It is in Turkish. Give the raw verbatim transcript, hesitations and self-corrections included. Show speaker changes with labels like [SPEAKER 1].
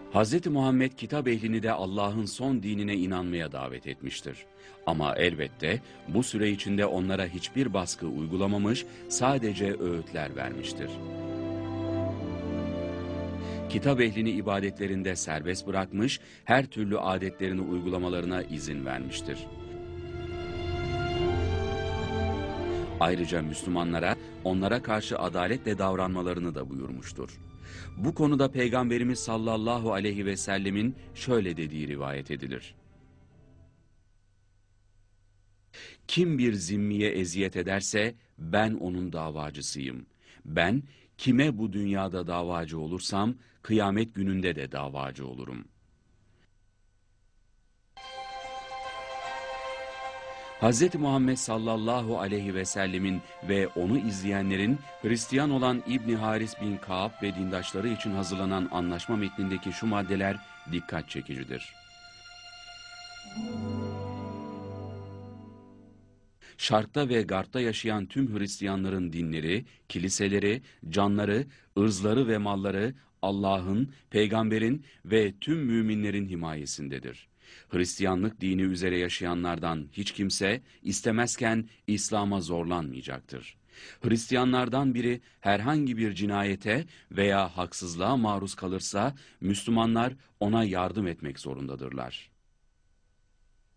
[SPEAKER 1] Hz. Muhammed kitap ehlini de Allah'ın son dinine inanmaya davet etmiştir. Ama elbette bu süre içinde onlara hiçbir baskı uygulamamış, sadece öğütler vermiştir. Kitap ehlini ibadetlerinde serbest bırakmış, her türlü adetlerini uygulamalarına izin vermiştir. Ayrıca Müslümanlara, onlara karşı adaletle davranmalarını da buyurmuştur. Bu konuda Peygamberimiz sallallahu aleyhi ve sellemin şöyle dediği rivayet edilir. Kim bir zimmiye eziyet ederse ben onun davacısıyım. Ben kime bu dünyada davacı olursam kıyamet gününde de davacı olurum. Hz. Muhammed sallallahu aleyhi ve sellemin ve onu izleyenlerin Hristiyan olan İbni Haris bin Kaab ve dindaşları için hazırlanan anlaşma metnindeki şu maddeler dikkat çekicidir. Şark'ta ve Garp'ta yaşayan tüm Hristiyanların dinleri, kiliseleri, canları, ırzları ve malları Allah'ın, peygamberin ve tüm müminlerin himayesindedir. Hristiyanlık dini üzere yaşayanlardan hiç kimse istemezken İslam'a zorlanmayacaktır. Hristiyanlardan biri herhangi bir cinayete veya haksızlığa maruz kalırsa Müslümanlar ona yardım etmek zorundadırlar.